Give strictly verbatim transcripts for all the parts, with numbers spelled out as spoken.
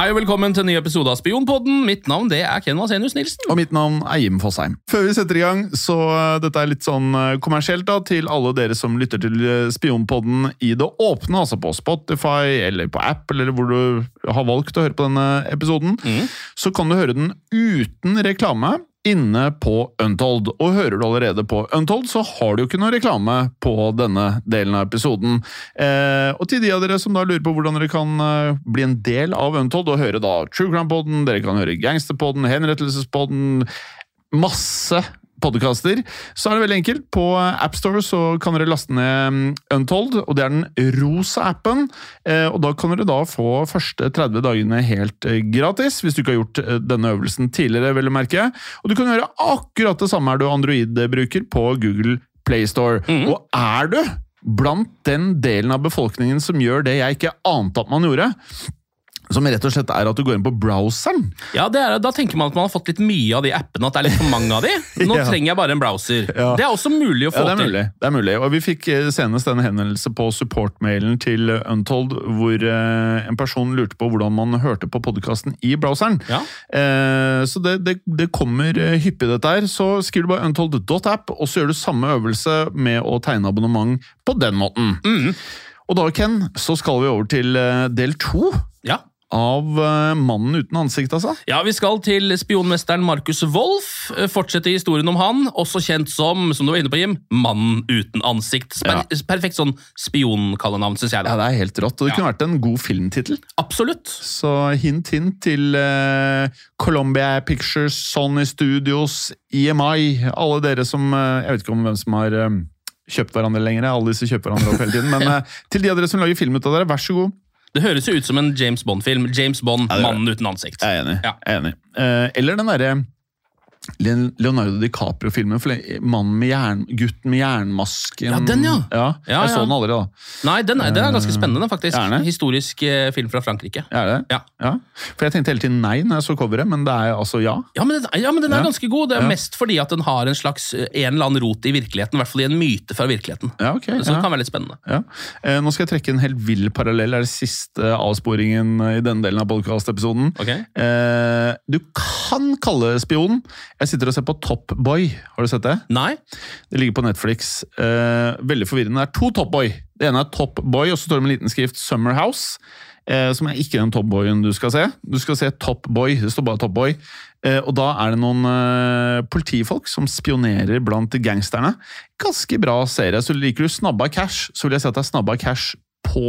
Hei og velkommen til en ny episode av Spionpodden. Mitt navn det er Ken Vasenius Nilsen. Og mitt navn er Jim Fosheim. Før vi setter i gang, så dette er litt sånn kommersielt da, til alle dere som lytter til Spionpodden i det åpne, altså på Spotify eller på Apple, eller hvor du har valgt å høre på denne episoden, mm. så kan du høre den uten reklame inne på Untold. Og hører du allerede på Untold, så har du jo ikke noe reklame på denne delen av episoden. Eh, og til de av dere som da lurer på hvordan dere kan uh, bli en del av Untold, og høre da True Crime-podden, dere kan høre Gangsterpodden, Henrettelsespodden, masse podcaster, så er det veldig enkelt. På AppStore så kan dere laste ned Untold, og det er den rosa appen, og da kan dere da få første tretti dagene helt gratis, hvis du ikke har gjort denne øvelsen tidligere, vil du merke. Og du kan gjøre akkurat det samme er du Android-bruker på Google Play Store. Mm. Og er du blant den delen av befolkningen som gjør det jeg ikke ante at man gjorde, som rett og slett er at du går inn på browseren. Ja, det er, da tenker man at man har fått litt mye av de appene, at det er litt for mange av de. Nå ja. trenger jeg bare en browser. Ja. Det er også mulig å få ja, det er til. Mulig. Det er mulig, og vi fikk senest en henvendelse på support-mailen til Untold, hvor eh, en person lurte på hvordan man hørte på podcasten i browseren. Ja. Eh, så det, det, det kommer hyppig dette her, så skriver du bare untold dot app, og så gjør du samme øvelse med å tegne abonnement på den måten. Mm. Og da, Ken, så skal vi over til del to. Ja. Av uh, mannen uten ansikt, altså? Ja, vi skal til spionmesteren Markus Wolf, fortsette historien om han, også kjent som, som du var inne på, Jim, mannen uten ansikt. Per ja. Perfekt sånn spionkallenavn, synes jeg da. Ja, det er helt rått, og det ja. kunne vært en god filmtitel. Absolutt. Så hint, hint til uh, Columbia Pictures, Sony Studios, E M I, alle dere som, uh, jeg vet ikke om hvem som har uh, kjøpt hverandre lenger, alle disse kjøper hverandre opp hele tiden, men uh, til de av dere som lager film ut av dere, vær så god. Det høres jo ut som en James Bond-film. James Bond, ja, mannen uten ansikt. Jeg er enig. Ja. Jeg er enig. Uh, eller den derre Leonardo DiCaprio-filmen, mannen med jern, gutten med jernmasken. Ja, den, ja. Ja, ja jeg ja. så den aldri, da. Nei, den er, den er ganske spennende, faktisk. Gjerne. Historisk eh, film fra Frankrike. Er det? Ja. ja. For jeg tenkte hele tiden nei når jeg så coveret, men det er altså ja. Ja, men, ja, men den er ja. ganske god. Det er ja. mest fordi at den har en slags, en eller annen rot i virkeligheten, i hvert fall i en myte fra virkeligheten. Ja, ok. Så det ja. kan være litt spennende. Ja. Eh, nå skal jeg trekke en helt vill parallell. Det er det siste avsporingen i denne delen av podcast-episoden. Okay. Eh, du kan kalle spion. Jeg sitter og ser på Top Boy, har du sett det? Nei. Det ligger på Netflix. Eh, veldig forvirrende. Det er to Top Boy. Det ene er Top Boy, og så står det med en liten skrift Summer House, eh, som er ikke den Top Boyen du skal se. Du skal se Top Boy, det står bare Top Boy. Eh, og da er det noen eh, politifolk som spionerer blant gangsterne. Ganske bra serie. Så liker du Snabba Cash, så vil jeg si at det er Snabba Cash på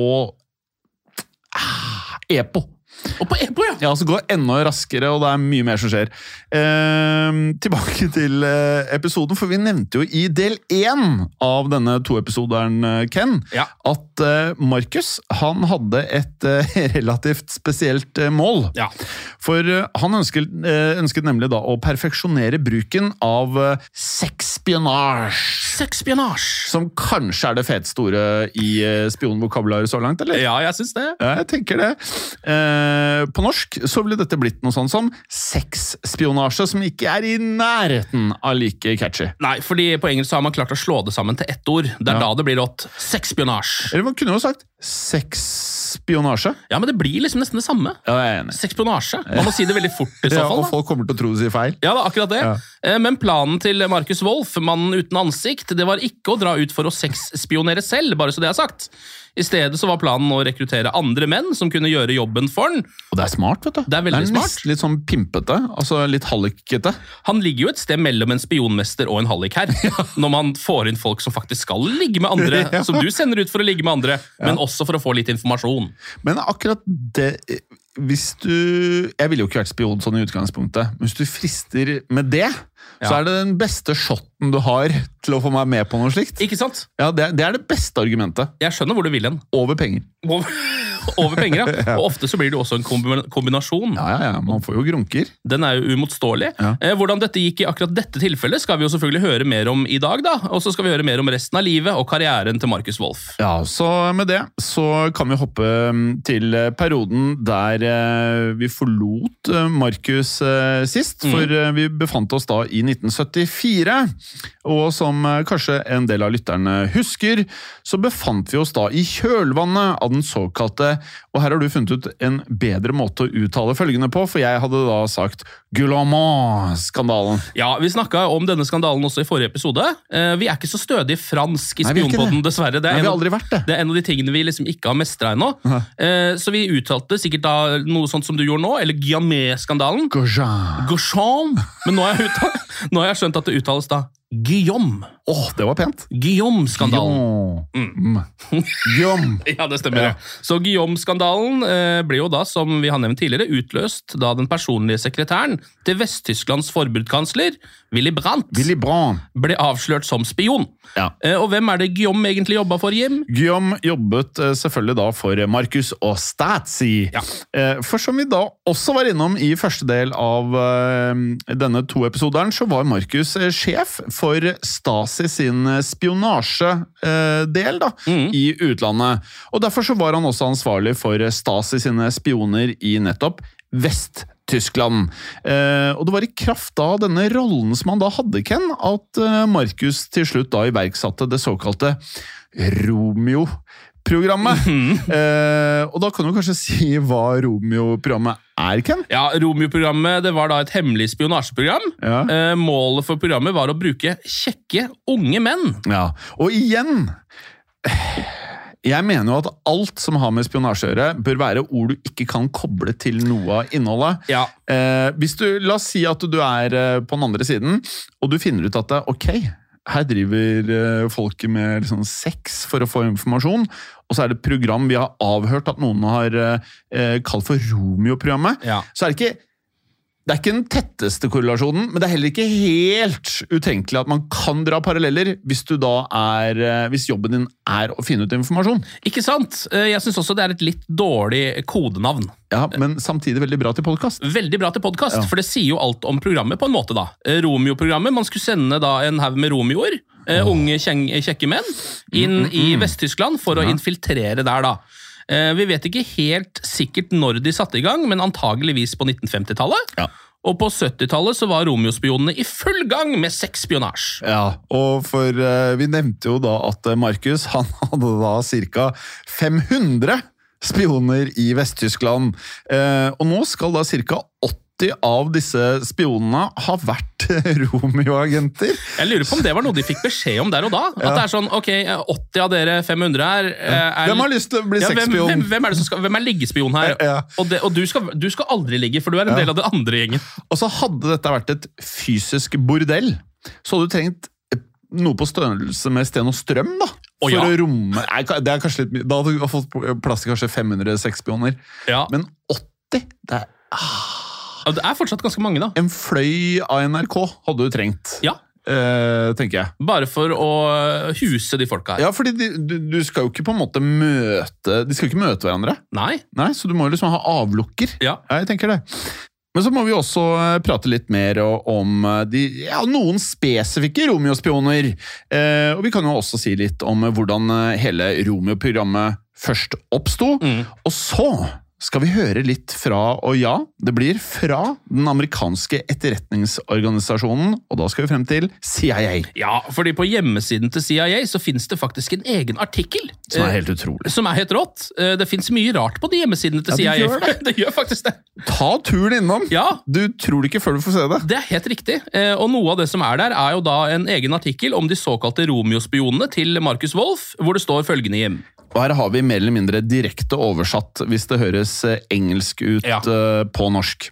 ah, Epo. Og på Epo, ja. Ja, så går enda raskere, og det er mye mer som skjer. Eh, tilbake til eh, episoden, for vi nevnte jo i del én av denne to-episoderen, Ken, ja. at eh, Markus, han hadde et eh, relativt spesielt eh, mål. Ja. For eh, han ønsket, eh, ønsket nemlig da å perfeksjonere bruken av eh, sexspionage. Sexspionage! Som kanskje er det feteste ordet i eh, spionvokabularet så langt, eller? Ja, jeg synes det. Ja, jeg tenker det. Eh, På norsk så ville dette blitt noe sånn som sexspionasje, som ikke er i nærheten av like catchy. Nei, fordi på engelsk så har man klart å slå det sammen til ett ord. Det er ja. da det blir rått. Sexspionage. Eller man kunne jo sagt sexspionasje. Ja, men det blir liksom nesten det samme. Ja, jeg er enig. Sexspionasje. Man må si det veldig fort i så fall. Ja, og folk kommer til å tro det sier feil. Ja, det er akkurat det. Ja. Men planen til Markus Wolf, mannen uten ansikt, det var ikke å dra ut for å sexspionere selv, bare så det er sagt. I stedet så var planen å rekruttere andre menn som kunne gjøre jobben for han. Og det er smart, vet du. Det er veldig smart. Det er litt sånn pimpete, altså litt hallikete. Han ligger jo et sted mellom en spionmester og en hallik her, ja. når man får inn folk som faktisk skal ligge med andre, ja. som du sender ut for å ligge med andre, ja. men også for å få litt informasjon. Men akkurat det... Hvis du... Jeg ville jo ikke vært spion sånn i utgangspunktet, men hvis du frister med det, ja. så er det den beste shotten du har til å få meg med på noe slikt. Ikke sant? Ja, det er det, er det beste argumentet. Jeg skjønner hvor du vil hen. Over penger. Over, over penger, ja. ja. Og ofte så blir det også en kombinasjon. Ja, ja, ja. Man får jo grunker. Den er jo umotståelig. Ja. Eh, hvordan dette gikk i akkurat dette tilfellet skal vi jo selvfølgelig høre mer om i dag, da. Og så skal vi høre mer om resten av livet og karrieren til Markus Wolf. Ja, så med det så kan vi hoppe til perioden der vi forlot Markus sist, for mm. vi befant oss da i nitten syttifire, og som kanskje en del av lytterne husker, så befant vi oss da i kjølvannet av den såkalte, og her har du funnet ut en bedre måte å uttale følgende på, for jeg hadde da sagt Guillemot-skandalen. Ja, vi snakket om denne skandalen også i forrige episode. Vi er ikke så stødig fransk i spionpodden, dessverre. Det er, Nei, vi har en, aldri vært det. det er en av de tingene vi liksom ikke har mestret ennå. Uh-huh. Så vi uttalte sikkert da noe sånt som du gjorde nå, eller Guillemot-skandalen. Gaujean. Gaujean. Men nå har, jeg uttalt, nå har jeg skjønt at det uttales da Guillaume. Åh, oh, det var pent. Guillaume-skandalen. Mm. Guillaume. Ja, det stemmer. Ja. Så Guillaume-skandalen eh, ble jo da, som vi har nevnt tidligere, utløst da den personlige sekretæren til Vest-Tysklands forbudskansler, Willy Brandt, Willy Brandt, ble avslørt som spion. Ja. Eh, og hvem er det Guillaume egentlig jobbet for, Jim? Guillaume jobbet eh, selvfølgelig da for Marcus og Stasi. Ja. Eh, for som vi da også var innom i første del av eh, denne to episoderen, så var Marcus eh, sjef for Stasi sin spionasje-del da, mm. i utlandet. Og derfor så var han også ansvarlig for Stasi sine spioner i nettopp Vest-Tyskland. Eh, og det var i kraft av denne rollen som han da hadde, Ken, at eh, Marcus til slutt da iverksatte det såkalte Romeo-programmet. Mm-hmm. Eh, og da kan du kanskje si hva Romeo-programmet er, Ken? Ja, Romeo-programmet det var da et hemmelig spionasjeprogram. Ja. Eh, målet for programmet var å bruke kjekke, unge menn. Ja, og igjen... Jeg mener jo at alt som har med spionasje å gjøre, bør være ord du ikke kan koble til noe av innholdet. Ja. Eh, hvis du, la oss si at du er på den andre siden, og du finner ut at det, ok, her driver folk med liksom sex for å få informasjon, og så er det et program vi har avhørt at noen har eh, kalt for Romeo-programmet, ja. Så er det ikke Det er ikke den tetteste korrelasjonen, men det er heller ikke helt utenkelig at man kan dra paralleller hvis, du da er, hvis jobben din er å finne ut informasjon. Ikke sant? Jeg synes også det er et litt dårlig kodenavn. Ja, men samtidig veldig bra til podcast. Veldig bra til podcast, ja. For det sier jo alt om programmet på en måte da. Romeo-programmet, man skulle sende da en haug med romeoer, oh. unge kjekke menn, inn mm, mm, mm. i Vest-Tyskland for ja. Å infiltrere der da. Vi vet ikke helt sikkert når de satte i gang, men antageligvis på nitten femti-tallet. Ja. Og på syttitallet så var Romeo-spionene i full gang med sexspionasje. Ja, og for uh, vi nevnte jo da at Marcus, han hadde da cirka fem hundre spioner i Vest-Tyskland. Uh, og nå skal da cirka åtti av disse spionene ha vært Romeo-agenter. Jeg lurer på om det var noe de fikk beskjed om der og da. At ja. Det er sånn, ok, åtti av dere fem hundre her er... Hvem har lyst til å bli ja, sexspion? Hvem, hvem, hvem er det som skal, hvem er liggespion her? Ja, ja. Og, det, og du, skal, du skal aldri ligge, for du er en ja. Del av det andre gjengen. Og så hadde dette vært et fysisk bordell, så hadde du trengt noe på størrelse med Sten og Strøm, da. For oh, ja. Å romme... Nei, det er kanskje litt... Da hadde du fått plass til kanskje fem hundre sexspioner. Ja. Men åtti, det er... Ah. Det er fortsatt ganske mange da. En fløy av N R K hadde du trengt. Ja. Uh, tenker jeg. Bare for å huse de folka her. Ja, fordi de, du, du skal jo ikke på en måte møte... De skal jo ikke møte hverandre. Nei. Nei, så du må jo liksom ha avlukker. Ja. Jeg tenker det. Men så må vi også prate litt mer om de, ja, noen spesifikke Romeo-spioner. Uh, og vi kan jo også si litt om hvordan hele Romeo-programmet først oppstod. Mm. Og så... skal vi høre litt fra, og ja, det blir fra den amerikanske etterretningsorganisasjonen, og da skal vi frem til C I A. Ja, fordi på hjemmesiden til C I A så finnes det faktisk en egen artikkel. Som er helt utrolig. Som er helt rått. Det finnes mye rart på de hjemmesidene til ja, C I A. Gjør det. det gjør faktisk det. Ta turen innom. Ja. Du tror det ikke før du får se det. Det er helt riktig. Og noe av det som er der er jo da en egen artikkel om de såkalte Romeo-spionene til Marcus Wolf, hvor det står følgende hjem. Og her har vi mer eller mindre direkte oversatt, hvis det høres engelsk ut ja. På norsk.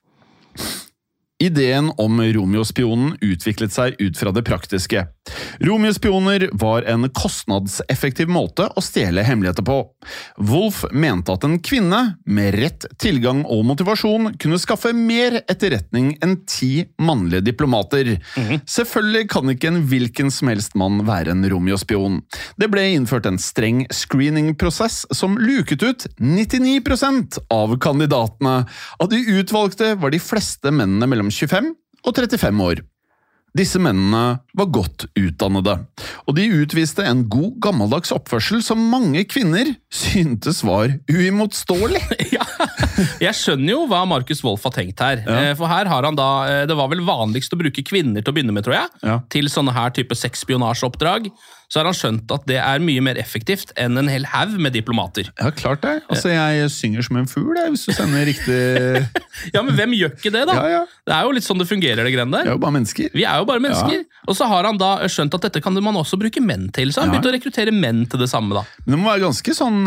Ideen om Romeo-spionen utviklet seg ut fra det praktiske. Romeo-spioner var en kostnadseffektiv måte å stjele hemmeligheter på. Wolf mente at en kvinne med rett tilgang og motivasjon kunne skaffe mer etterretning enn ti mannlige diplomater. Mm-hmm. Selvfølgelig kan ikke en hvilken som helst mann være en Romeo-spion. Det ble innført en streng screening-prosess som luket ut nittini prosent av kandidatene. Av de utvalgte var de fleste mennene mellom tjuefem og trettifem år. Disse mennene var godt utdannede, og de utviste en god gammeldags oppførsel som mange kvinner syntes var uimotståelig. Ja. Jeg skjønner jo hva Markus Wolf har tenkt her. Ja. For her har han da, det var vel vanligst å bruke kvinner til å begynne med, tror jeg, ja. Til sånne her type sexspionasjeoppdrag. Så har han skjønt at det er mye mer effektivt enn en hel haug med diplomater. Ja, klart det. Altså, jeg synger som en fugl, jeg, hvis du sender riktig... Ja, men hvem gjør ikke det, da? Ja, ja. Det er jo litt sånn det fungerer, det greiene der. Vi er jo bare mennesker. Vi er jo bare mennesker. Ja. Og så har han da skjønt at dette kan man også bruke menn til, så han ja. Begynte å rekruttere menn til det samme, da. Men det må være ganske sånn...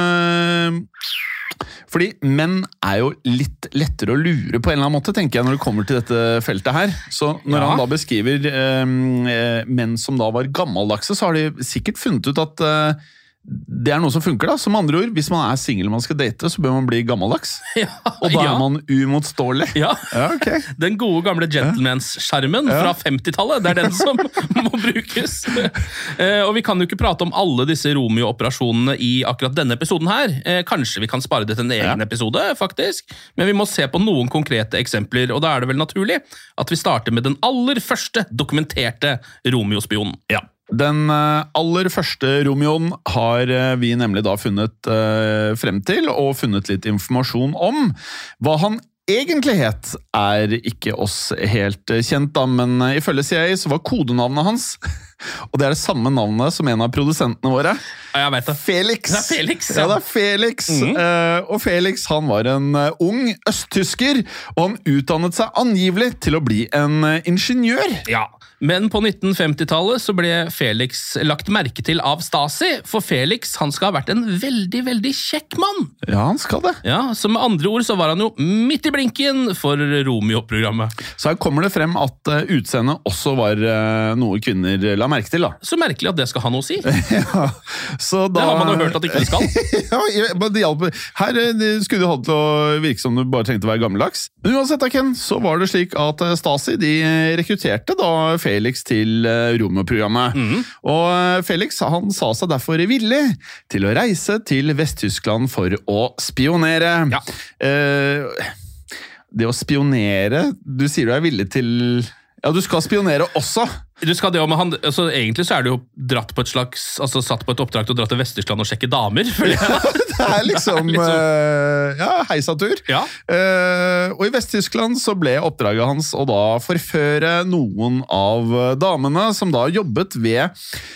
Øh... Fordi menn er jo litt lettere å lure på en eller annen måte, tenker jeg, når det kommer til dette feltet her. Så når ja. Han da beskriver eh, menn som da var gammeldagse, så har de sikkert funnet ut at eh, det er noe som funker, da. Som andre ord, hvis man er single og man skal date, så bør man bli gammeldags. Ja, og da ja. Er man umotståelig. Ja, ja okay. Den gode gamle gentlemans-skjermen ja. Fra femtitallet, det er den som må brukes. Eh, og vi kan jo ikke prate om alle disse Romeo-operasjonene i akkurat denne episoden her. Eh, kanskje vi kan spare det til en egen ja. Episode, faktisk. Men vi må se på noen konkrete eksempler, og da er det vel naturlig at vi starter med den aller første dokumenterte Romeo-spionen. Ja. Den aller første Romeoen har vi nemlig da funnet frem til, og funnet litt informasjon om. Hva han egentlig het er ikke oss helt kjent, da, men ifølge C I A så var kodenavnet hans, og det er det samme navnet som en av produsentene våre. Ja, jeg vet det. Felix. Det er Felix, ja. Ja, det er Felix. Mm. Uh, og Felix, han var en uh, ung østtysker, og han utdannet seg angivelig til å bli en uh, ingeniør. Ja, men på nitten femti-tallet så ble Felix lagt merke til av Stasi, for Felix, han skal ha vært en veldig, veldig kjekk mann. Ja, han skal det. Ja, så med andre ord så var han jo midt i blinken for Romeo-programmet. Så her kommer det frem at uh, utseendet også var uh, noe kvinner la merke til, da. Så merkelig at det skal ha noe å si. Ja, så da... Det har man jo hørt at det ikke skal. Ja, det hjelper. Her det skulle du ha til å virke som du bare trengte å være gammeldags. Men uansett, da, Ken, så var det slik at Stasi, de rekrutterte da Felix til Romeo-programmet. Mm. Og Felix, han sa seg derfor villig til å reise til Vest-Tyskland for å spionere. Ja. Eh, det å spionere, du sier du er villig til... Ja, du skal spionere også. Du skal det, men han, altså, egentlig så er du jo dratt på et slags, altså satt på et oppdrag til å dra til Vest-Tyskland og sjekke damer. Ja, det er liksom, det er liksom uh, ja, heisatur. Ja. Uh, og i Vest-Tyskland så ble oppdraget hans å da forføre noen av damene som da jobbet ved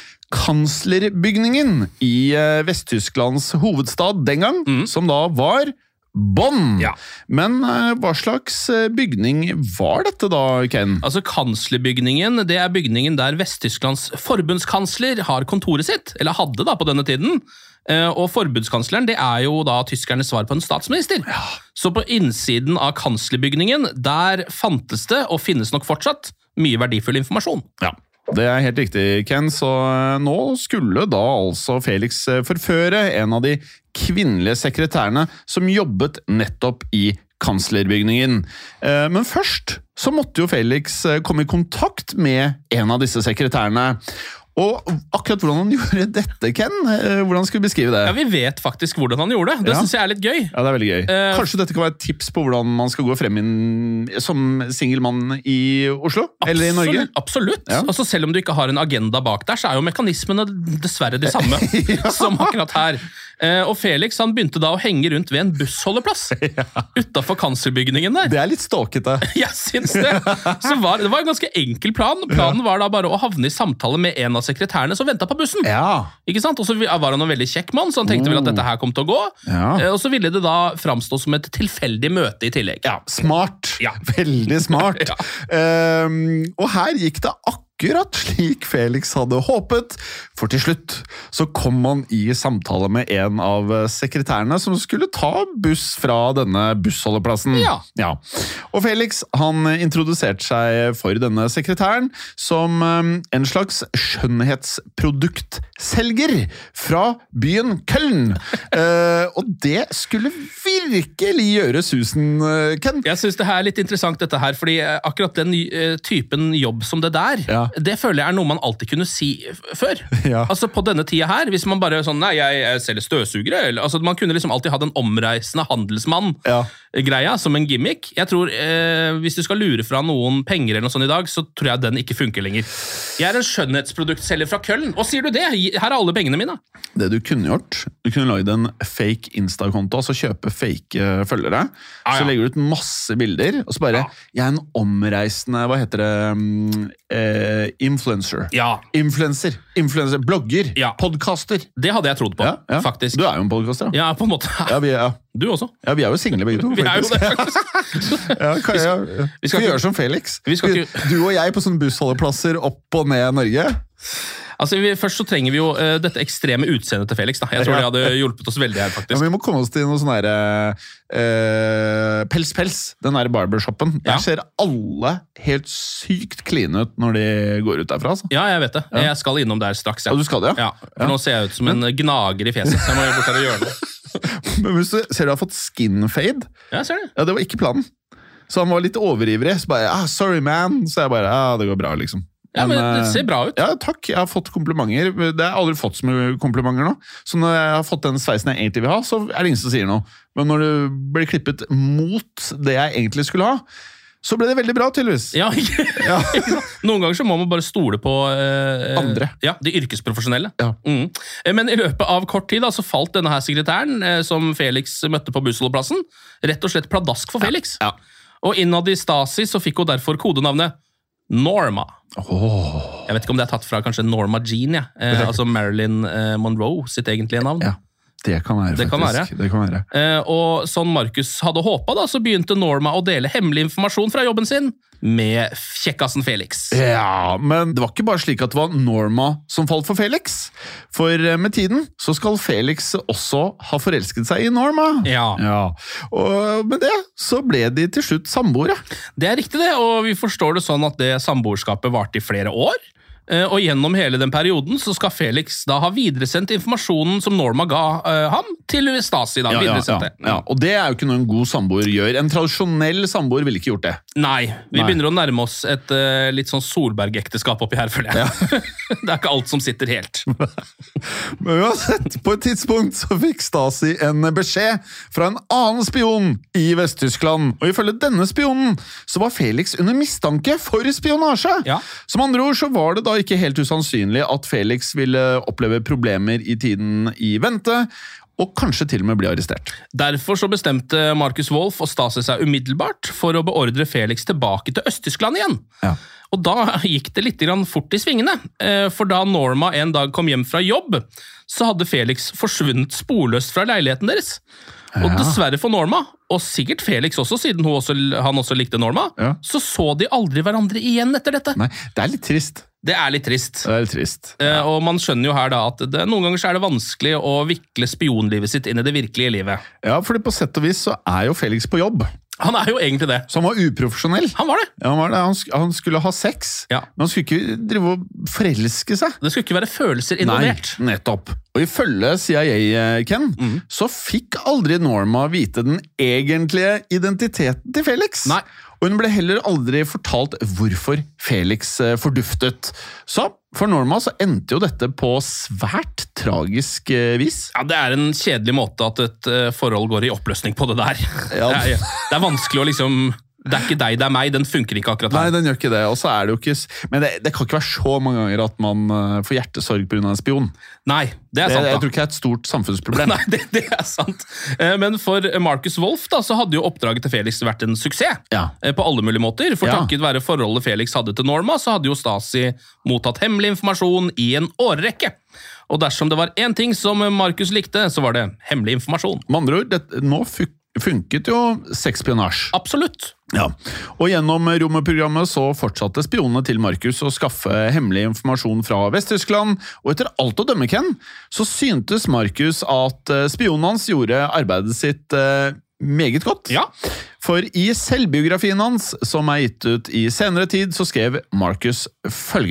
kanslerbygningen i uh, Vest-Tysklands hovedstad den gang, mm. som da var Bonn! Ja. Men uh, hva slags bygning var dette da, Ken? Altså, kanslerbygningen, det er bygningen der Vest-Tysklands forbundskansler har kontoret sitt, eller hadde da på denne tiden. Uh, og forbundskansleren, det er jo da tyskernes svar på en statsminister. Ja. Så på innsiden av kanslerbygningen, der fantes det, og finnes nok fortsatt, mye verdifull informasjon. Ja. Det er helt riktig, Ken, så nå skulle da altså Felix forføre en av de kvinnelige sekretærene som jobbet nettopp i kanslerbygningen. Men først så måtte jo Felix komme i kontakt med en av disse sekretærene. Og akkurat hvordan han gjorde dette, Ken, hvordan skal vi beskrive det? Ja, Vi vet faktisk hvordan han gjorde det. Det ja. Synes jeg er litt gøy. Ja, det er veldig gøy. Uh, Kanskje dette kan være et tips på hvordan man skal gå frem inn som singelmann i Oslo? Absolutt, eller i Norge? Absolutt. Ja. Altså, selv om du ikke har en agenda bak der, så er jo mekanismene dessverre de samme ja. Som akkurat her. Uh, og Felix han begynte da å henge rundt ved en bussholdeplass ja. Utenfor kanslerbygningen der. Det er litt stalkete. Jeg synes det. Så var, det var en ganske enkel plan. Planen ja. Var da bare å havne i samtale med en av sekretærene som ventet på bussen. Ja. Ikke sant? Og så var han en veldig kjekk mann, så han tenkte vel at dette her kom til å gå. Ja. Og så ville det da framstå som et tilfeldig møte i tillegg. Ja, smart. Ja. Veldig smart. ja. um, og her gikk det akkurat Akkurat slik Felix hadde håpet, for til slutt så kom han i samtale med en av sekretærene som skulle ta buss fra denne bussholdeplassen. Ja. Ja. Og Felix han introduserte seg for denne sekretæren som en slags skjønnhetsproduktselger fra byen Köln. uh, og det skulle virkelig gjøre susen, Ken. Jeg synes det her er litt interessant dette her, fordi akkurat den uh, typen jobb som det der, ja. Det føler jeg er noe man alltid kunne si før. Ja. Altså på denne tida her, hvis man bare sånn, nei, jeg, jeg selger støvsugere, eller, altså man kunne liksom alltid ha den omreisende handelsmann. Ja. greia som en gimmick. Jeg tror, eh, hvis du skal lure fra noen penger eller noe sånt i dag, så tror jeg den ikke funker lenger. Jeg er en skjønnhetsproduktselger fra Køln, og sier du det? Her er alle pengene mine. Det du kunne gjort, du kunne lagd en fake Insta-konto, altså kjøpe fake følgere, Ah, ja. så legger du ut masse bilder, og så bare, Ja. jeg er en omreisende, hva heter det, um, eh, influencer. Ja, Influencer, influencer, blogger, Ja. podcaster. det hadde jeg trodd på, Ja, ja. faktisk. Du er jo en podcaster, da. Ja, på en måte. Ja, vi, ja. Du også. ja, vi er jo single begge to. Vi er jo faktisk. det, faktisk. Ja, kan jeg, vi vi skal skal ikke- gjøre som Felix. Vi skal ikke- Du og jeg på sånne bussholdeplasser opp og ned Norge. Altså, vi, først så trenger vi jo uh, dette ekstreme utseendet til Felix. Da. Jeg tror Ja. det hadde hjulpet oss veldig her, Ja, faktisk. men vi må komme oss til noe sånn der eh, Pels Pels, den der barbershoppen. Der Ja. ser alle helt sykt clean ut når de går ut derfra. Altså. Ja, jeg vet det. Jeg skal innom der straks. Og du skal det, ja? Ja, for nå ser jeg ut som en gnager i fjeset, så jeg må jo bort her og gjøre noe. Men hvis du ser du har fått skin fade, Ja, jeg ser det. ja, det var ikke planen. Så han var litt overivrig. Så bare, ah, sorry man. Så jeg bare, ja, det går bra liksom. Ja, men det eh, ser bra ut. Ja, takk. Jeg har fått komplimenter. Det har jeg aldri fått så mye komplimenter nå. Så når jeg har fått den sveisen jeg egentlig vil ha, så er det ingen som sier noe. Men når du blir klippet mot det jeg egentlig skulle ha, så ble det veldig bra, tydeligvis. Ja, ikke, Ja. ikke sant? Noen ganger så må man bare stole på eh, Andre. Ja, de yrkesprofesjonelle. Ja. Mm. Eh, Men i løpet av kort tid da, så falt denne her sekretæren eh, som Felix møtte på bussholdeplassen, rett og slett pladask for Felix. Ja. Og innad i Stasi så fikk hun derfor kodenavnet Norma. Åh. Jeg vet ikke om det er tatt fra kanskje Norma Jean, ja. eh, altså Marilyn eh, Monroe sitt egentlige navn. Ja, det kan være, Det kan faktisk. Det kan være. Eh, og som Markus hadde håpet da, så begynte Norma å dele hemmelig informasjon fra jobben sin med kjekkassen Felix. Ja, men det var ikke bare slik at det var Norma som falt for Felix. For eh, med tiden så skal Felix også ha forelsket seg i Norma. Ja, Ja, og med det så ble de til slutt samboere. det er riktig det, og vi forstår det sånn at det samboerskapet varte i flere år. Eh, Og gjennom hele den perioden så skal Felix da ha videresendt informasjonen som Norma ga eh, ham til Stasi. da, Ja, ja, videresendt ja, det. ja. Og det er jo ikke noe en god samboer gjør. En tradisjonell samboer ville ikke gjort det. Nei, vi Nei. begynner å nærme oss et eh, litt sånn Solberg-ekteskap oppi her, føler jeg. Det er ikke alt som sitter helt. Men uansett, på et tidspunkt så fikk Stasi en beskjed fra en annen spion i Vest-Tyskland. Og ifølge denne spionen så var Felix under mistanke for spionasje. Ja. Som andre ord så var det da ikke helt usannsynlig at Felix ville oppleve problemer i tiden i vente, og kanskje til og med bli arrestert. Derfor så bestemte Markus Wolf og Stasi seg umiddelbart for å beordre Felix tilbake til Øst-Tyskland igjen. Ja. Og da gikk det litt grann fort i svingene, eh, for da Norma en dag kom hjem fra jobb, så hadde Felix forsvunnet sporløst fra leiligheten deres. Og Ja. dessverre for Norma, og sikkert Felix også, siden hun også, han også likte Norma, Ja. så så de aldri hverandre igjen etter dette. Nei, det er litt trist. Det er litt trist. Det er litt trist. Eh, Og man skjønner jo her da at det, noen ganger så er det vanskelig å vikle spionlivet sitt inn i det virkelige livet. Ja, fordi på sett og vis så er jo Felix på jobb. Han er jo egentlig det. Så han var uprofesjonell. Han var det. Ja, han, var det. Han, sk han skulle ha sex, Ja. men han skulle ikke drive og forelske seg. Det skulle ikke være følelser involvert. Nei, nettopp. Og ifølge C I A, Ken, Mhm. så fikk aldri Norma vite den egentlige identiteten til Felix. Nei. Og hun ble heller aldri fortalt hvorfor Felix eh, forduftet. Så for Norma så endte jo dette på svært tragisk eh, vis. Ja, Det er en kjedelig måte at et eh, forhold går i oppløsning på det der. Ja. Det, er, det er vanskelig å liksom Det er ikke deg, det er meg. Den funker ikke akkurat Nei, her. den gjør ikke det. Og så er det jo ikke s- Men det, det kan ikke være så mange ganger at man eh, får hjertesorg pga. en spion. Nei, det er Det, sant, jeg da. tror ikke det er et stort samfunnsproblem. Nei, det, det er sant. Eh, Men for Markus Wolf da, så hadde jo oppdraget til Felix vært en suksess. Ja. Eh, På alle mulige måter. For Ja. takket være forholdet Felix hadde til Norma, så hadde jo Stasi mottatt hemmelig informasjon i en årrekke. Og dersom det var én ting som Markus likte, så var det hemmelig informasjon. Med andre ord, det, nå fu- funket jo sexspionasje. Absolutt. Ja, og gjennom romprogrammet så fortsatte spionene til Markus å skaffe hemmelig informasjon fra Vest-Tyskland, og etter alt å dømme, Ken, så syntes Markus at eh, spionen hans gjorde arbeidet sitt eh, meget godt. Ja. For i selvbiografien hans, som er gitt ut i senere tid, så skrev Markus følgende.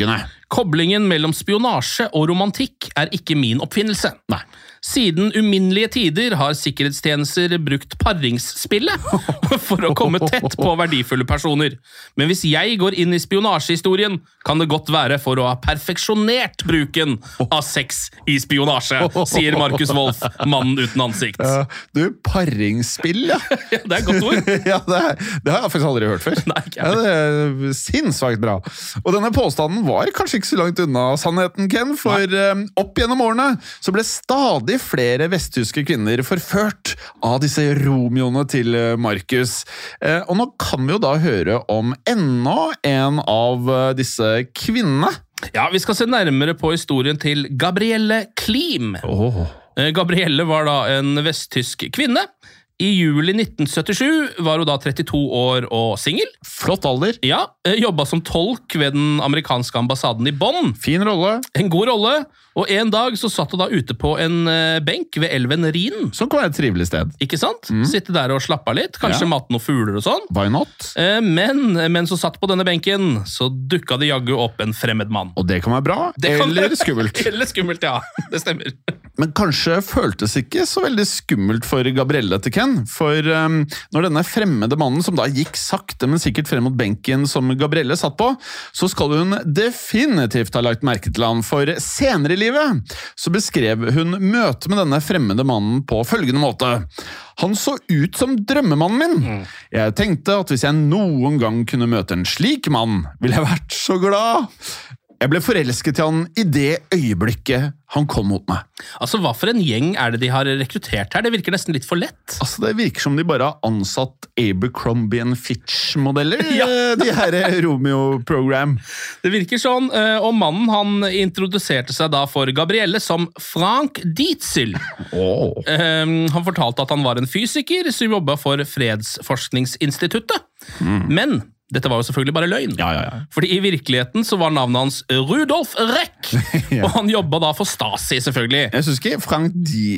Koblingen mellom spionasje og romantikk er ikke min oppfinnelse. Nei. Siden uminnelige tider har sikkerhetstjenester brukt paringsspillet for å komme tett på verdifulle personer. Men hvis jeg går inn i spionasjehistorien, kan det godt være for å ha perfeksjonert bruken av sex i spionasje, sier Markus Wolf, mannen uten ansikt. Uh, du, paringsspill, ja. Ja, det er et godt ord. Ja, det, er, det har jeg faktisk aldri hørt før. Nei, ikke ja, det er sinnssvagt bra. Og denne påstanden var kanskje ikke så langt unna sannheten, Ken, for um, opp gjennom årene så ble stadig flere vesttyske kvinner forført av disse romeoene til Markus. Eh, og nå kan vi jo da høre om enda en av disse kvinnene. Ja, vi skal se nærmere på historien til Gabrielle Klim. Oh. Gabrielle var da en vesttysk kvinne. I juli nitten syttisju var hun da trettito år og singel. Flott alder. Ja, jobbet som tolk ved den amerikanske ambassaden i Bonn. Fin rolle. En god rolle. Og en dag så satt hun da ute på en benk ved elven Rhin. Som kan være et trivelig sted. Ikke sant? Mm. Sitte der og slappe av litt. Kanskje ja. Maten og fugler og sånn. Why not? Men mens hun satt på denne benken, så dukket det jaggu opp en fremmed mann. Og det kan være bra, kan eller være... skummelt. Eller skummelt, ja. Det stemmer. Men kanskje føltes ikke så veldig skummelt for Gabrielle til Ken. For um, når denne fremmede mannen, som da gikk sakte, men sikkert frem mot benken som Gabrielle satt på, så skal hun definitivt ha lagt merke til han. For senere i livet så beskrev hun møtet med denne fremmede mannen på følgende måte. Han så ut som drømmemannen min. Jeg tenkte at hvis jeg noen gang kunne møte en slik mann, ville jeg vært så glad. Jeg ble forelsket i han i det øyeblikket han kom mot meg. Altså, hva for en gjeng er det de har rekruttert her? Det virker nesten litt for lett. Altså, det virker som de bare har ansatt Abercrombie and Fitch-modeller, ja. De her Romeo-program. Det virker sånn, og mannen han introduserte seg da for Gabrielle som Frank Dietzel. Oh. Han fortalte at han var en fysiker som jobbet for Fredsforskningsinstituttet. Mm. Men dette var jo selvfølgelig bare løgn. Ja, ja, ja. Fordi i virkeligheten så var navnet hans Rudolf Reck, ja. Og han jobbet da for Stasi, selvfølgelig. Jeg synes ikke Frank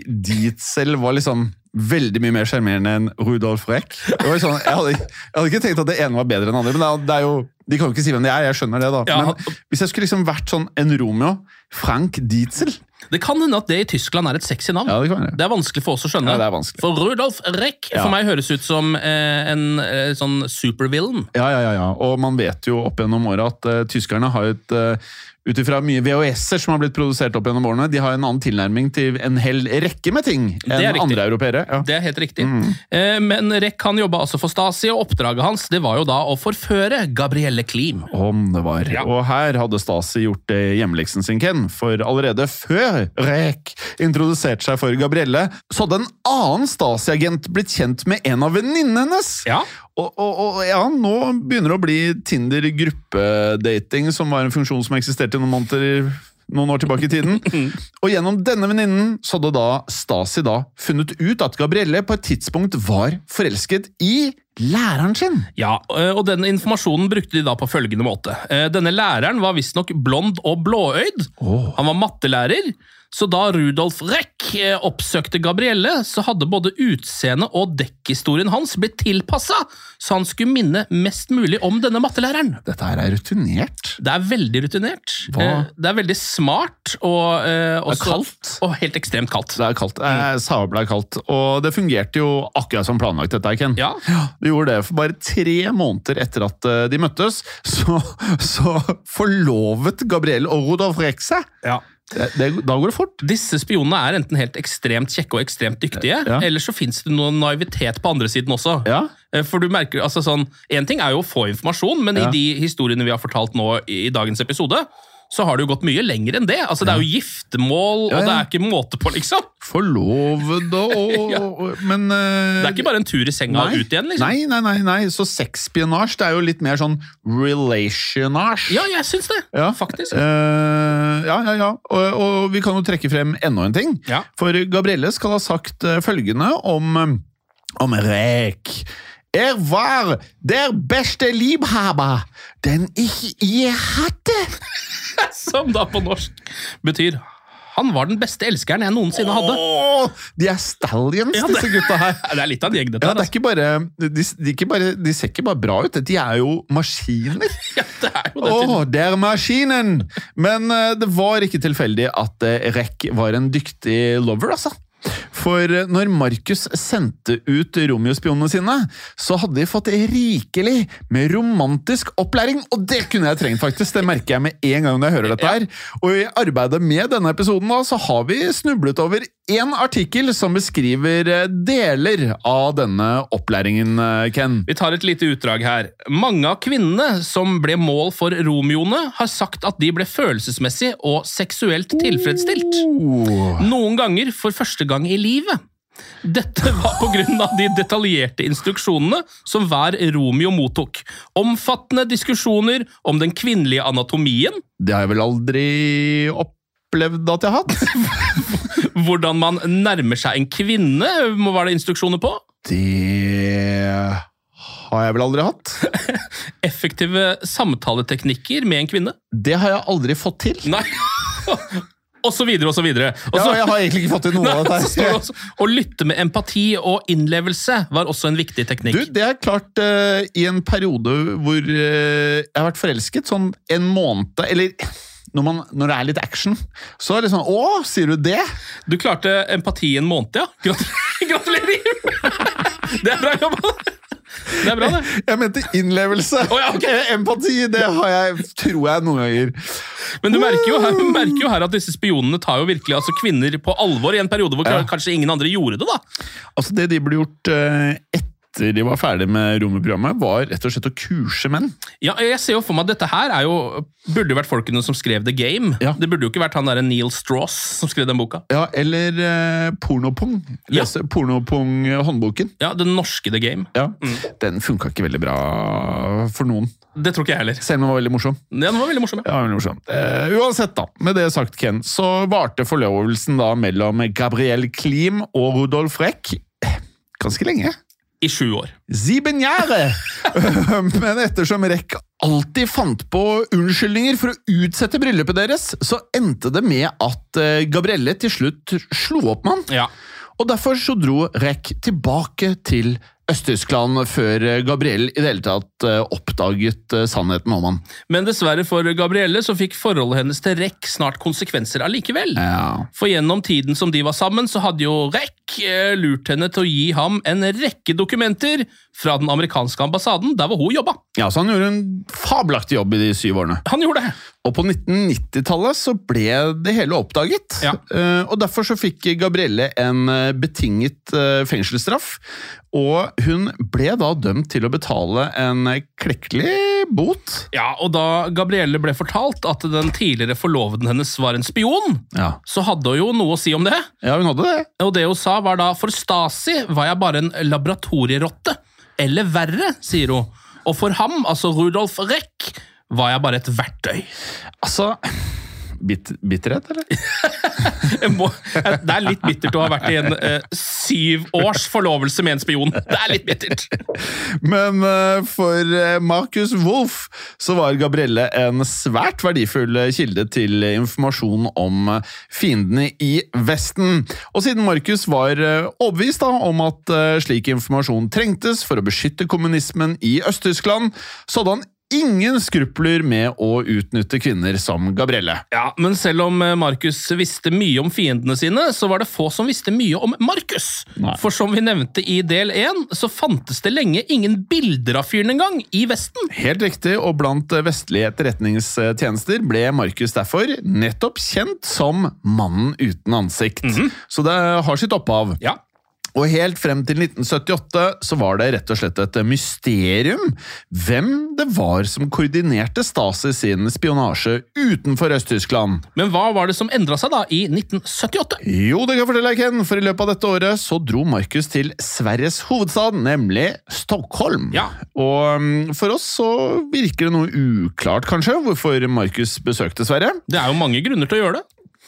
Dietzel var liksom veldig mye mer skjermerende enn Rudolf Reck. Det var sånn, jeg, hadde, jeg hadde ikke tenkt at det ene var bedre enn andre, men det er, det er jo, de kan jo ikke si hvem det er, jeg skjønner det da. Ja. Men hvis jeg skulle liksom vært sånn en Romeo, Frank Dietzel. Det kan hende at det i Tyskland er et sexy navn. Ja, det kan være. Det er vanskelig for oss å skjønne. Ja, det er vanskelig. For Rudolf Reck, ja. For meg høres ut som eh, en eh, sånn supervillain. Ja, ja, ja, ja. Og man vet jo opp gjennom året at uh, tyskerne har et... Uh, utifra mye V H S-er som har blitt produsert opp gjennom årene, de har en annen tilnærming til en hel rekke med ting enn andre europeere. Ja. Det er helt riktig. Mm. Eh, men Reck han jobbet altså for Stasi, og oppdraget hans det var jo da å forføre Gabrielle Klim. Om det var. Ja. Og her hadde Stasi gjort hjemleksen sin, Ken, for allerede før Reck introduserte seg for Gabrielle, så hadde en annen Stasi-agent blitt kjent med en av venninnene hennes. Ja. Og, og, og ja, nå begynner det å bli Tinder-gruppedating, som var en funksjon som eksisterte noen måneder, noen år tilbake i tiden. Og gjennom denne venninnen så hadde da Stasi da funnet ut at Gabrielle på et tidspunkt var forelsket i læreren sin. Ja, og denne informasjonen brukte de da på følgende måte. Denne læreren var visstnok blond og blåøyd. Oh. Han var mattelærer. Så da Rudolf Reck oppsøkte Gabrielle, så hadde både utseende og dekkhistorien hans blitt tilpasset, så han skulle minne mest mulig om denne mattelæreren. Dette her er rutinert. Det er veldig rutinert. Hva? Det er veldig smart, og, også, det er kaldt. Og helt ekstremt kaldt. Det er kaldt. Det er sabla kaldt. Og det fungerte jo akkurat som planlagt, dette, Ken. Ja. Det gjorde det. For bare tre måneder etter at de møttes, så, så forlovet Gabrielle og Rudolf Reck seg. Ja. Det, det, da går det fort. Disse spionene er enten helt ekstremt kjekke og ekstremt dyktige, ja. Eller så finnes det noen naivitet på andre siden også. Ja. For du merker, altså sånn, en ting er jo å få informasjon, men ja. I de historiene vi har fortalt nå i, i dagens episode, så har det jo gått mye lenger enn det. Altså, det er jo giftermål, ja, ja. Og det er ikke måte på, liksom. Forlovede og... ja. Men... Uh, det er ikke bare en tur i senga nei, og ut igjen, liksom. Nei, nei, nei, nei. Så sexspionage, det er jo litt mer sånn relationage. Ja, jeg syns det, ja. Faktisk. Uh, ja, ja, ja. Og, og vi kan jo trekke frem enda en ting. Ja. For Gabrielle skal ha sagt følgende om, om Reck. Er var der beste Liebhaber, den ich je hatte. Som da på norsk betyr Han var den beste elskeren jeg noensinne hadde. Åh, de er stallions, Ja, det- disse gutta her. Det er litt av en gjeng, dette Ja, her. det er ikke bare, de, de, ikke bare, de ser ikke bare bra ut, de er jo maskiner. altså. Ja, det er jo det. Åh, det er maskinen! Men eh, det var ikke tilfeldig at uh, Rek var en dyktig lover, altså. For eh, når Marcus sendte ut Romeo-spionene sine, så hadde de fått rikelig med romantisk opplæring, og det kunne jeg trengt faktisk, det merker jeg med en gang når jeg hører dette her. Og i arbeidet med denne episoden da, så har vi snublet over en artikkel som beskriver eh, deler av denne opplæringen, eh, Ken. Vi tar et lite utdrag her. Mange av kvinnene som ble mål for Romeoene, har sagt at de ble følelsesmessig og seksuelt tilfredsstilt. Oh. Noen ganger for første gang i livet. Dette var på grunn av de detaljerte instruksjonene som hver Romeo mottok. Omfattende diskusjoner om den kvinnelige anatomien, Det har jeg vel aldri opplevd at jeg har hatt. hvordan man nærmer seg en kvinne, var det instruksjoner på. Det har jeg vel aldri hatt. Effektive samtaleteknikker med en kvinne. Det har jeg aldri fått til. Nei, og så videre og så videre. Og Ja, så, jeg har egentlig ikke fått til noe Nei, av så står det dette. også, å lytte med empati og innlevelse var også en viktig teknikk. Du, det er klart, eh, i en periode hvor eh, jeg har vært forelsket, sånn en måned, eller når, man, når det er litt action, så er det sånn, å, sier du det? Du klarte empati i en måned, ja. Gratulerer! Gratulerer. Det er bra jobba. Det er bra, det. Jeg mente innlevelse. Å, ja, ok. Eh, Empati, det har jeg, tror jeg noen ganger. Men du merker jo her, du merker jo her at disse spionene tar jo virkelig altså kvinner på alvor i en periode hvor Ja. kanskje ingen andre gjorde det, da. Altså det de ble gjort eh, etter de var ferdig med Romer-programmet, var rett og slett å kurse menn. Ja, jeg ser jo for meg at dette her er jo, burde jo vært folkene som skrev The Game. Ja. Det burde jo ikke vært han der Neil Strauss som skrev den boka. Ja, eller eh, Pornopung. Lese Pornopung-håndboken. Ja, den norske The Game. Ja, den funka ikke veldig bra for noen. Det tror ikke jeg heller. Selv om den var veldig morsom. Ja, den var veldig morsom. Ja. Ja, veldig morsom. Eh, uansett da, med det sagt, Ken, så varte forlovelsen da mellom Gabriel Klim og Rudolf Reck ganske lenge. I sju år. Sieben Jahre! Men ettersom Reck alltid fant på unnskyldninger for å utsette bryllupet deres, så endte det med at eh, Gabrielle til slutt slo opp med han. Ja. Og derfor så dro Reck tilbake til Øst-Tyskland før Gabrielle i det hele tatt eh, oppdaget eh, sannheten om han. Men dessverre for Gabrielle så fikk forholdet hennes til Reck snart konsekvenser allikevel. Ja. For gjennom tiden som de var sammen, så hadde jo Reck eh, lurt henne til å gi ham en rekke dokumenter fra den amerikanske ambassaden, der hvor hun jobba. Ja, så han gjorde en fabelaktig jobb i de syv årene. Han gjorde det. Og på nitten nittitallet så ble det hele oppdaget. Ja. Eh, og derfor så fikk Gabrielle en eh, betinget eh, fengselsstraff. Og hun ble da dømt til å betale en klekkelig bot. Ja, og da Gabrielle ble fortalt at den tidligere forloveden hennes var en spion, Ja. så hadde hun jo noe å si om det. ja, hun hadde det. Og det hun sa var da, for Stasi var jeg bare en laboratorierotte. Eller verre, sier hun. Og for ham, altså Rudolf Reck, var jeg bare et verktøy. Altså, bit, bitterhet, eller? Jeg må, det er litt bittert å ha vært i en eh, syv års forlovelse med en spion. Det er litt bittert. Men eh, for eh, Marcus Wolf så var Gabrielle en svært verdifull eh, kilde til informasjon om eh, fiendene i Vesten. Og siden Marcus var eh, overbevist da, om at eh, slik informasjon trengtes for å beskytte kommunismen i Øst-Tyskland, så hadde han ingen skrupler med å utnytte kvinner som Gabrielle. Ja, men selv om Marcus visste mye om fiendene sine, så var det få som visste mye om Marcus. Nei. For som vi nevnte i del én, så fantes det lenge ingen bilder av fyren engang i Vesten. Helt riktig, og blant vestlige etterretningstjenester ble Marcus derfor nettopp kjent som mannen uten ansikt. Mm-hmm. Så det har sitt opphav. Ja. Og helt frem til nitten syttiåtte så var det rett og slett et mysterium hvem det var som koordinerte Stasi sin spionasje utenfor Øst-Tyskland. Men hva var det som endret seg da i nitten syttiåtte? Jo, det kan jeg fortelle deg, Ken, for i løpet av dette året så dro Marcus til Sveriges hovedstad, nemlig Stockholm. Ja. Og um, for oss så virker det noe uklart, kanskje, hvorfor Marcus besøkte Sverige. Det er jo mange grunner til å gjøre det.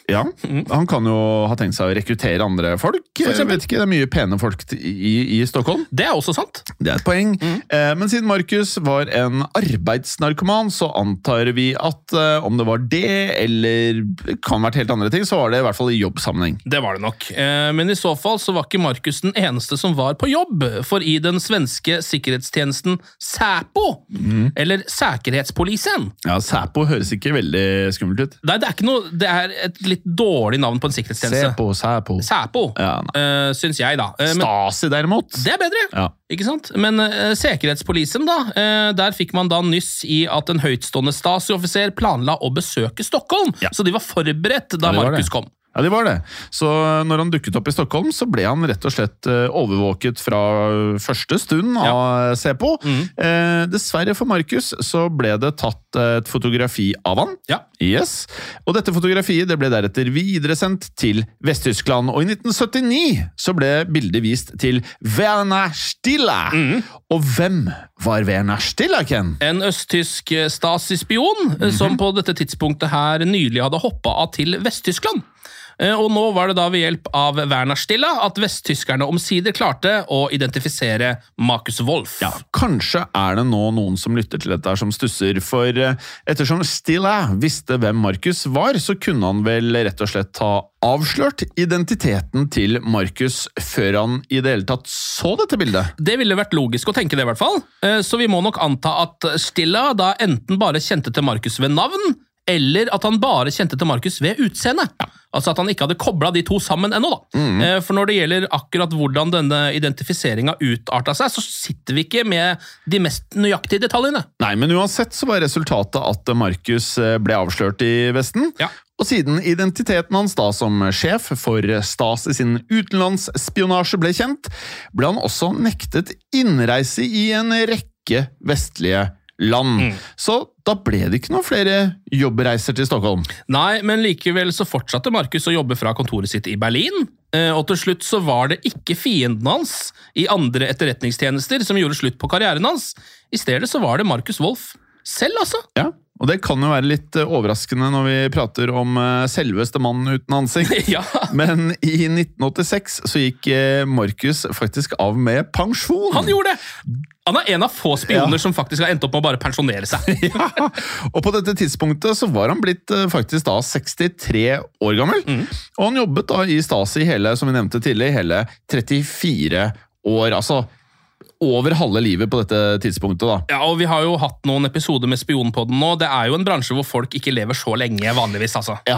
Ja, han kan jo ha tenkt seg å rekruttere andre folk. Jeg vet ikke, det er mye pene folk i, i Stockholm. Det er også sant. Det er et poeng. Mm. Eh, men siden Markus var en arbeidsnarkoman, så antar vi at eh, om det var det, eller det kan vært helt andre ting, så var det i hvert fall i jobbsammenheng. Det var det nok. Eh, men i så fall så var ikke Markus den eneste som var på jobb, for i den svenske sikkerhetstjenesten Säpo, mm. eller Säkerhetspolisen. Ja, Säpo høres ikke veldig skummelt ut. Nei, det er ikke noe, det er et litt dårlig navn på en sikkerhetstjeneste. Säpo, Säpo. Säpo, ja, uh, syns jeg da. Uh, Stasi derimot. Det er bedre, ja. Ikke sant? Men uh, Sikkerhetspolisen da, uh, der fikk man da nyss i at en høytstående Stasi-offiser planla å besøke Stockholm, ja. Så de var forberedt da ja, Markus kom. Ja, det var det. Så når han dukket opp i Stockholm, så ble han rett og slett overvåket fra første stund av ja. Säpo. Mm. Eh, dessverre for Markus så ble det tatt et fotografi av han. Ja. Yes. Og dette fotografiet det ble deretter videresendt til Vest-Tyskland. Og i nitten syttini så ble bildet vist til Werner Stiller. Mm. Og hvem var Werner Stiller, Ken? En østtysk Stasi-spion mm-hmm. som på dette tidspunktet her nylig hadde hoppet av til Vest-Tyskland. Og nå var det da ved hjelp av Werner Stiller at vesttyskerne omsider klarte å identifisere Markus Wolf. Ja, kanskje er det nå noen som lytter til dette som stusser, for ettersom Stiller visste hvem Markus var, så kunne han vel rett og slett ha avslørt identiteten til Markus før han i det hele tatt så dette bildet. Det ville vært logisk å tenke det i hvert fall, så vi må nok anta at Stiller da enten bare kjente til Markus ved navn, eller at han bare kjente til Markus ved utseende. Ja. Altså at han ikke hadde koblet de to sammen ennå da. Mm. For når det gjelder akkurat hvordan denne identifiseringen utartet seg, så sitter vi ikke med de mest nøyaktige detaljene. Nei, men uansett så var resultatet at Markus ble avslørt i Vesten. Ja. Og siden identiteten hans da som sjef for Stasi sin utenlandsspionasje ble kjent, ble han også nektet innreise i en rekke vestlige land. Mm. Så da ble det ikke noen flere jobbreiser til Stockholm. Nei, men likevel så fortsatte Markus å jobbe fra kontoret sitt i Berlin, og til slutt så var det ikke fienden hans i andre etterretningstjenester som gjorde slutt på karrieren hans. I stedet så var det Markus Wolf selv, altså. Ja, og det kan jo være litt overraskende når vi prater om selveste mannen uten ansikt. Ja. Men i nitten åttiseks så gikk Markus faktisk av med pensjon. Han gjorde det! Han er en av få spioner ja. Som faktisk har endt opp med å bare pensjonere seg. Ja. Og på dette tidspunktet så var han blitt faktisk da sekstitre år gammel. Mm. Og han jobbet da i Stasi hele, som vi nevnte tidligere, hele trettifire år. Altså over halve livet på dette tidspunktet da. Ja, og vi har jo hatt noen episoder med spion på den nå. Det er jo en bransje hvor folk ikke lever så lenge vanligvis, altså. Ja.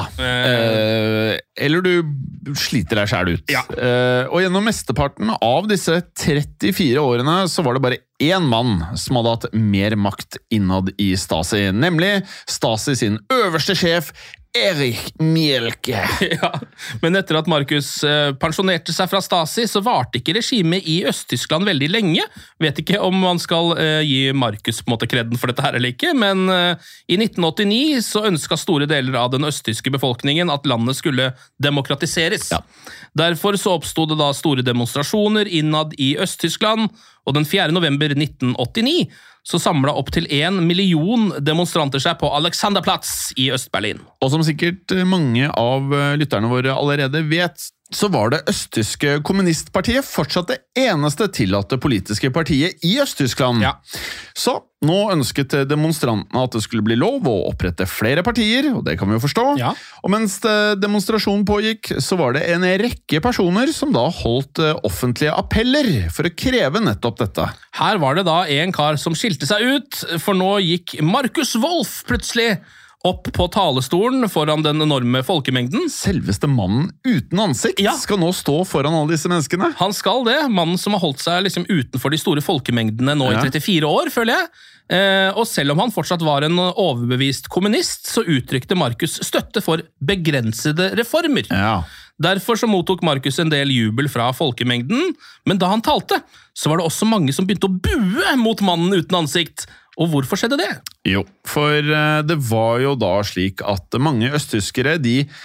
Eh, eller du sliter deg selv ut. Ja. Eh, og gjennom mesteparten av disse trettifire årene så var det bare én mann som hadde hatt mer makt innad i Stasi, nemlig Stasi sin øverste sjef, Erich Mielke. Ja, men etter at Markus eh, pensjonerte seg fra Stasi, så varte ikke regimet i Øst-Tyskland veldig lenge. Vet ikke om man skal eh, gi Markus på en måte kredden for dette her eller ikke, men eh, i nitten åttini så ønsket store deler av den østtyske befolkningen at landet skulle demokratiseres. Ja. Derfor så oppstod det da store demonstrasjoner innad i Øst-Tyskland, og den fjerde november nitten åttini så samlet opp til en million demonstranter seg på Alexanderplatz i Øst-Berlin. Og som sikkert mange av lytterne våre allerede vet, så var det østtyske kommunistpartiet fortsatt det eneste tillatte politiske partiet i Øst-Tyskland. Ja. Så nå ønsket demonstrantene at det skulle bli lov å opprette flere partier, og det kan vi jo forstå. Ja. Og mens demonstrasjonen pågikk, så var det en rekke personer som da holdt offentlige appeller for å kreve nettopp dette. Her var det da en kar som skilte seg ut, for nå gikk Markus Wolf plutselig opp på talestolen foran den enorme folkemengden. Selveste mannen uten ansikt ja. Skal nå stå foran alle disse menneskene. Han skal det. Mannen som har holdt seg liksom utenfor de store folkemengdene nå ja. I trettifire år, føler jeg. Eh, og selv om han fortsatt var en overbevist kommunist, så uttrykte Markus støtte for begrensede reformer. Ja. Derfor så mottok Markus en del jubel fra folkemengden, men da han talte, så var det også mange som begynte å bue mot mannen uten ansikt. Og hvorfor skjedde det? Jo, for det var jo da slik at mange østtyskere, de,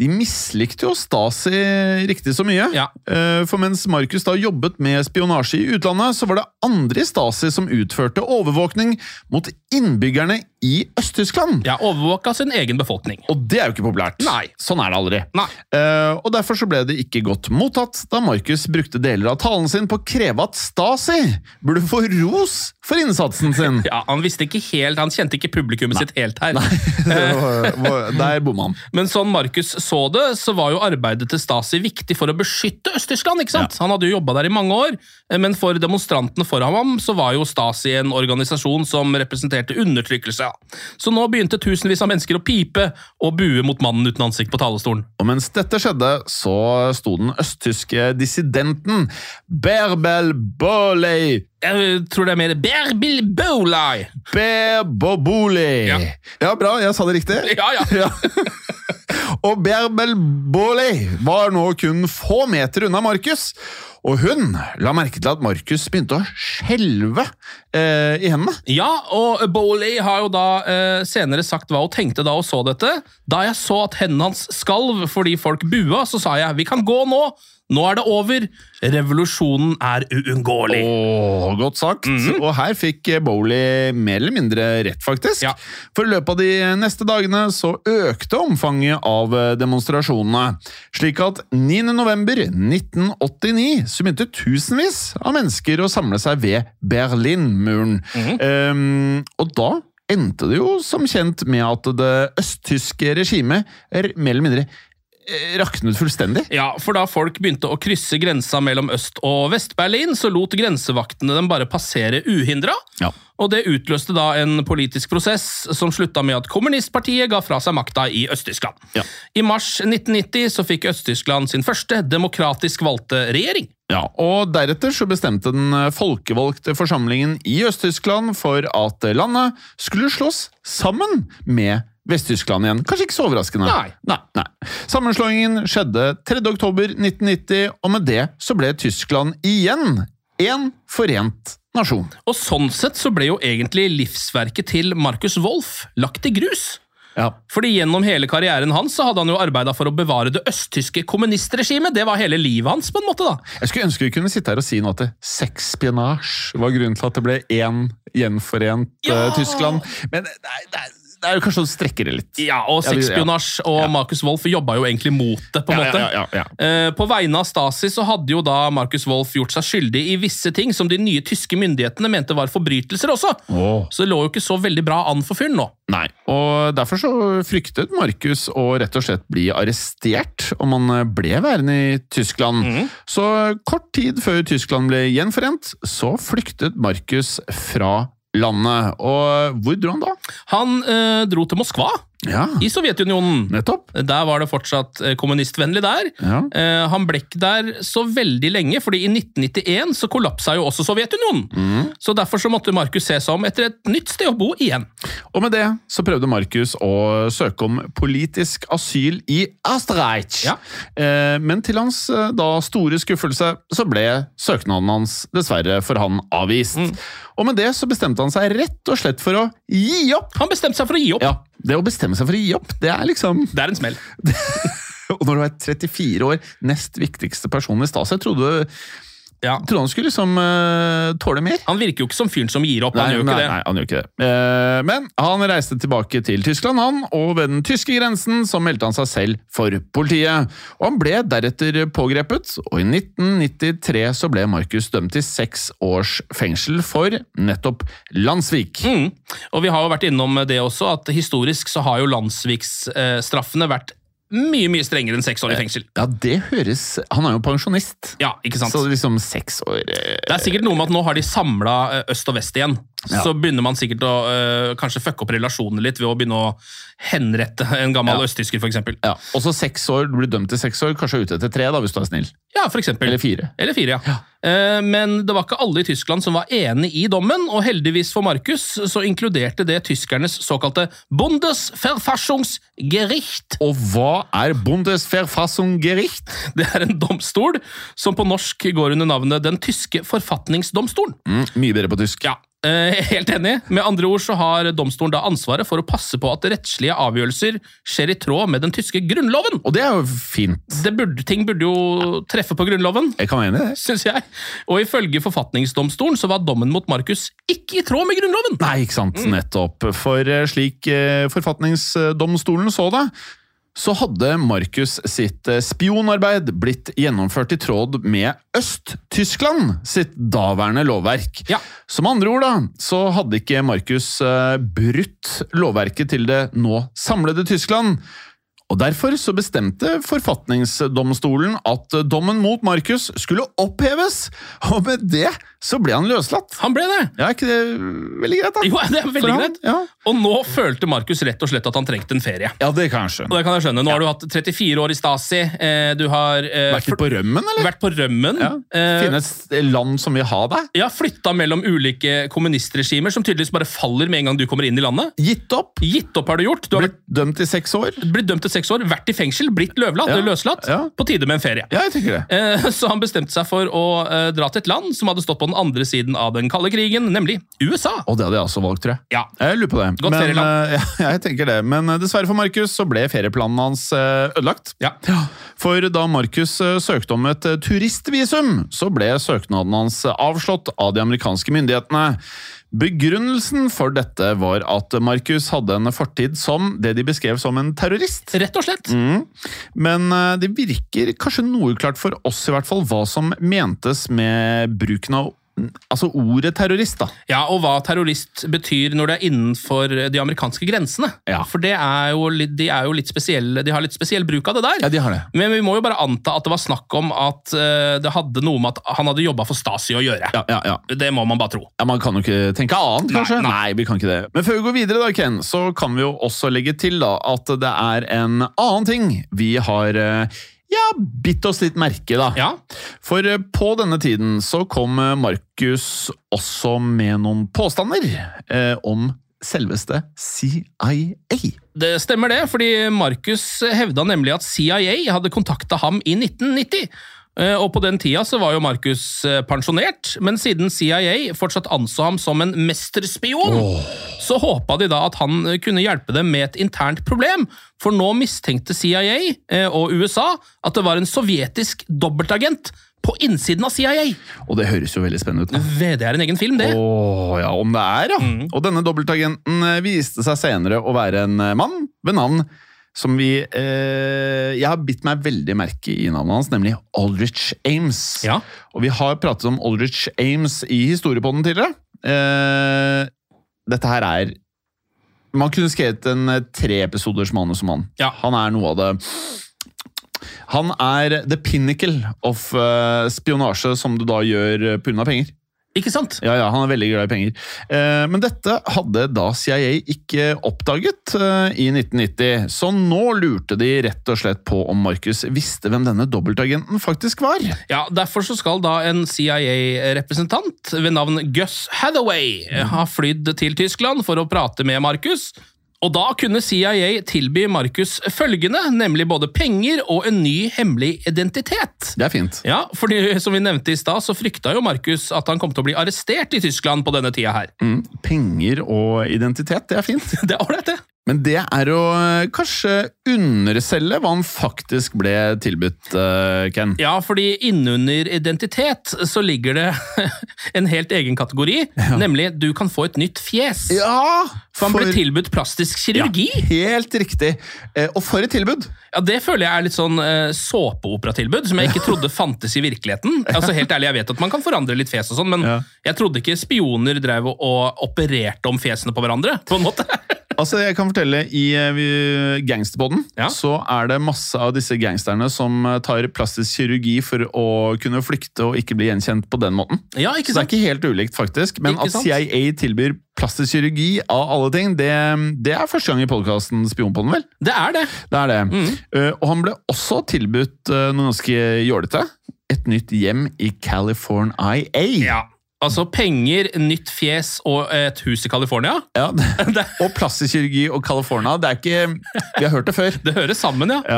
de mislikte jo Stasi riktig så mye. Ja. For mens Markus da jobbet med spionasje i utlandet, så var det andre i Stasi som utførte overvåkning mot innbyggerne i Øst-Tyskland. Ja, overvåka sin egen befolkning. Og det er jo ikke populært. Nei. Sånn er det aldri. Nei. Uh, og derfor så ble det ikke godt mottatt da Markus brukte deler av talen sin på å kreve at Stasi burde få ros for innsatsen sin. Ja, han visste ikke helt, han kjente ikke publikummet Nei. sitt helt her. Nei, der bomma han. Men sånn Markus så det, så var jo arbeidet til Stasi viktig for å beskytte Øst-Tyskland, ikke sant? Ja. Han hadde jo jobbet der i mange år, men for demonstrantene foran ham så var jo Stasi en organisasjon som representerte undertrykkelse. Så nå begynte tusenvis av mennesker å pipe og bue mot mannen uten ansikt på talerstolen. Og mens dette skjedde, så sto den østtyske dissidenten Berbel Boley. Jeg tror det er mer Berbel Boley. Berboboli. Ja. Ja, bra, jeg sa det riktig. Ja, ja. Ja. Og Berbel Boley var nå kun få meter unna Markus, og hun la merke til at Markus begynte å skjelve eh, i hendene. Ja, og Boley har jo da eh, senere sagt hva hun tenkte da hun så dette. Da jeg så at hendene hans skalv fordi folk bua, så sa jeg, vi kan gå nå. Nå er det over. Revolusjonen er uunngåelig. Åh, godt sagt. Mm-hmm. Og her fikk Boley mer eller mindre rett, faktisk. Ja. For i løpet av de neste dagene så økte omfanget av demonstrasjonene. Slik at niende november nitten åttini så begynte tusenvis av mennesker å samle seg ved Berlinmuren. Mm-hmm. Um, og da endte det jo som kjent med at det østtyske regimet er mer eller mindre raknet fullstendig. Ja, for da folk begynte å krysse grensa mellom Øst- og Vest-Berlin, så lot grensevaktene dem bare passere uhindret. Ja. Og det utløste da en politisk prosess som slutta med at kommunistpartiet ga fra seg makta i Øst-Tyskland. Ja. I mars nitten nitti så fikk Øst-Tyskland sin første demokratisk valgte regjering. Ja, og deretter så bestemte den folkevalgte forsamlingen i Øst-Tyskland for at landet skulle slås sammen med Vest-Tyskland igjen. Kanskje ikke så overraskende. Nei. Nei, nei. Sammenslåingen skjedde tredje oktober nitten nitti, og med det så ble Tyskland igjen en forent nasjon. Og sånn sett så ble jo egentlig livsverket til Markus Wolf lagt i grus. Ja. Fordi gjennom hele karrieren hans så hadde han jo arbeidet for å bevare det østtyske kommunistregimet. Det var hele livet hans, på en måte da. Jeg skulle ønske vi kunne sitte her og si noe at sexspionage var grunnen til at det ble en gjenforent ja! uh, Tyskland. Men nei, nei. Det er jo kanskje å strekke det litt. Ja, og sexspionage og ja. Markus Wolf jobba jo egentlig mot det, på en ja, måte. Ja, ja, ja, ja. Eh, på vegne av Stasi så hadde jo da Markus Wolf gjort seg skyldig i visse ting som de nye tyske myndighetene mente var forbrytelser også. Oh. Så det lå jo ikke så veldig bra an for fyren nå. Nei, og derfor så fryktet Markus å rett og slett bli arrestert om han ble værende i Tyskland. Mm. Så kort tid før Tyskland ble gjenforent, så flyktet Markus fra landet. Og hvor dro han da? Han eh, dro til Moskva. Ja. I Sovjetunionen. Nettopp. Der var det fortsatt kommunistvennlig der. Ja. Eh, han ble ikke der så veldig lenge, fordi i nitten nittien så kollapsa jo også Sovjetunionen. Mm. Så derfor så måtte Markus se seg om etter et nytt sted å bo igjen. Og med det så prøvde Markus å søke om politisk asyl i Österreich. Ja. Eh, men til hans da store skuffelse så ble søknaden hans dessverre for han avvist. Mm. Og med det så bestemte han seg rett og slett for å gi opp. Han bestemte seg for å gi opp. Ja, det å bestemme seg for å gi opp, det er liksom... Det er en smell. Og når du er trettifire år, nest viktigste person i Stasi, jeg trodde, ja. trodde han skulle liksom uh, tåle mer. Han virker jo ikke som fyren som gir opp, nei, han gjør nei, ikke det. Nei, han gjør ikke det. Uh, men han reiste tilbake til Tyskland, han, og ved den tyske grensen så meldte han seg selv for politiet. Og han ble deretter pågrepet, og i nitten nittitre så ble Markus dømt til seks års fengsel for nettopp landssvik. Mm. Og vi har jo vært innom det også, at historisk så har jo landssviksstraffene vært mye, mye strengere enn seks år i fengsel. Ja, det høres... Han er jo pensjonist. Ja, ikke sant? Så liksom seks år... Eh... Det er sikkert noe med at nå har de samlet øst og vest igjen. Ja. Så begynner man sikkert å øh, kanskje fucke opp relasjoner litt ved å begynne å henrette en gammel ja. østtysker, for eksempel. Ja, og så seks år, du blir dømt til seks år, kanskje ute etter tre da, hvis du er snill. Ja, for eksempel. Eller fire. Eller fire, ja. ja. Uh, men det var ikke alle i Tyskland som var enig i dommen, og heldigvis for Markus så inkluderte det tyskernes såkalte Bundesverfassungsgericht. Og hva er Bundesverfassungsgericht? Det er en domstol som på norsk går under navnet Den tyske forfatningsdomstolen. Mm, mye bedre på tysk. Ja. Eh, helt enig. Med andre ord så har domstolen da ansvaret for å passe på at rettslige avgjørelser skjer i tråd med den tyske grunnloven. Og det er jo fint. Det burde, ting burde jo treffe på grunnloven, Jeg kan være enig i det. synes jeg. Og ifølge forfatningsdomstolen så var dommen mot Markus ikke i tråd med grunnloven. Nei, ikke sant, nettopp. For eh, slik eh, forfatningsdomstolen så det, så hadde Markus sitt eh, spionarbeid blitt gjennomført i tråd med Øst-Tyskland sitt daværende lovverk. Ja. Som andre ord da, så hadde ikke Markus eh, brutt lovverket til det nå samlede Tyskland. Og derfor så bestemte forfatningsdomstolen at dommen mot Markus skulle oppheves, og med det så ble han løslatt. Han ble det. Ja, er ikke det veldig greit da? Jo, det er veldig For han, greit. ja. Og nå følte Markus rett og slett at han trengte en ferie. Ja, det kan jeg Og skjønne. det kan jeg skjønne. Nå har du hatt trettifire år i Stasi. eh, Du har eh, Vært litt på rømmen, eller? vært på rømmen. Ja. eh, Finne et land som vil ha deg? Ja, flytta mellom ulike kommunistregimer som tydeligvis bare faller med en gang du kommer inn i landet. Gitt opp? Gitt opp har du gjort. Du har Blitt dømt i seks år? vært, blitt dømt til seks år, vært i fengsel, blitt løvlatt, Ja. eller løslatt. Ja. På tide med en ferie. Ja, jeg tenker det. Eh, Så han bestemte seg for å eh, dra til et land som hadde stått på den andre siden av den kalde krigen, nemlig U S A. Og det hadde jeg også valgt, tror jeg. Ja, Jeg lurer på det. Godt Men, ferieland. eh, ja, jeg tenker det. Men eh, dessverre for Markus så ble ferieplanen hans eh, ødelagt. ja. For da Markus eh, søkte om et eh, turistvisum, så ble søknaden hans eh, avslått av de amerikanske myndighetene. Begrunnelsen for dette var at Markus hadde en fortid som det de beskrev som en terrorist. Rett og slett. Mm. Men eh, det virker kanskje noe uklart for oss i hvert fall hva som mentes med bruken av altså ordet terrorist da. Ja, og hva terrorist betyr når det er innenfor de amerikanske grensene. Ja. For det er jo litt, de er jo litt spesielle, de har litt spesiell bruk av det der. Ja, de har det. Men vi må jo bare anta at det var snakk om at eh, det hadde noe med at han hadde jobbet for Stasi å gjøre. Ja, ja, ja. Det må man bare tro. Ja, Man kan jo ikke tenke annet, Nei, kanskje? nei. Nei, vi kan ikke det. Men før vi går videre, da, Ken, så kan vi jo også legge til da, at det er en annen ting vi har eh, ja, bitt oss litt merke, da. Ja, For eh, på denne tiden så kom eh, Markus også med noen påstander eh, om selveste C I A. det stemmer det, fordi Markus hevda nemlig at C I A hadde kontakta ham i nitten nitti. Eh, Og på den tida så var jo Markus eh, pensjonert, men siden C I A fortsatt anså ham som en mesterspion, så håpa de da at han eh, kunne hjelpe dem med et internt problem, for nå mistenkte C I A eh, og U S A at det var en sovjetisk dobbeltagent på innsiden av C I A. Og det høres jo veldig spennende ut. Da. V D er en egen film, det. Åh, ja, om det er, ja. Og denne dobbeltagenten eh, viste seg senere å være en eh, mann ved navn som vi eh, Jeg har bitt meg veldig merke i navnet hans, nemlig Aldrich Ames. Ja. Og vi har pratet om Aldrich Ames i historiepodden tidligere. Eh, dette her er Man kunne skrevet en eh, tre episoders manus om han. Ja. Han er noe av det Han er the pinnacle of eh, spionasje som du da gjør på grunn av penger. Ikke sant? Ja, ja, han er veldig glad i penger. Eh, men dette hadde da C I A ikke oppdaget eh, i nitten nitti, så nå lurte de rett og slett på om Markus visste hvem denne dobbeltagenten faktisk var. Ja, Derfor så skal da en C I A-representant ved navn Gus Hathaway ha flydd til Tyskland for å prate med Markus. Og da kunne C I A tilby Markus følgende, nemlig både penger og en ny hemmelig identitet. Det er fint. Ja, fordi som vi nevnte i stad, så frykta jo Markus at han kom til å bli arrestert i Tyskland på denne tida her. Mm. Penger og identitet, det er fint. Det er ålreit, det. Men det er å eh, kanskje underselge hva han faktisk ble tilbudt, eh, Ken. Ja, fordi innunder identitet så ligger det en helt egen kategori, nemlig du kan få et nytt fjes. Ja! For han ble tilbudt plastisk kirurgi. Ja, helt riktig. Eh, og for et tilbud! Ja, Det føler jeg er litt sånn eh, såpeoperatilbud, som jeg ikke trodde fantes i virkeligheten. Altså helt ærlig, Jeg vet at man kan forandre litt fjes, og sånn, men Ja. jeg trodde ikke spioner drev og, og opererte om fjesene på hverandre. på en måte. Altså, jeg kan fortelle, I uh, Gangsterpodden Ja. så er det masse av disse gangsterne som eh, tar plastisk kirurgi for å kunne flykte og ikke bli gjenkjent på den måten. Ja, Så ikke det er sant? ikke helt ulikt, faktisk. Men Ikke at sant? C I A tilbyr plastisk kirurgi av alle ting, det, det er første gang i podkasten Spionpodden, vel? Det er det. Det er det. Mm. Eh, og han ble også tilbudt uh, noe ganske jålete. Et nytt hjem i California. Ja. Altså penger, nytt fjes og et hus i California. Ja, det, og plastisk kirurgi og California, det er ikke Vi har hørt det før. Det høres sammen, ja. Ja,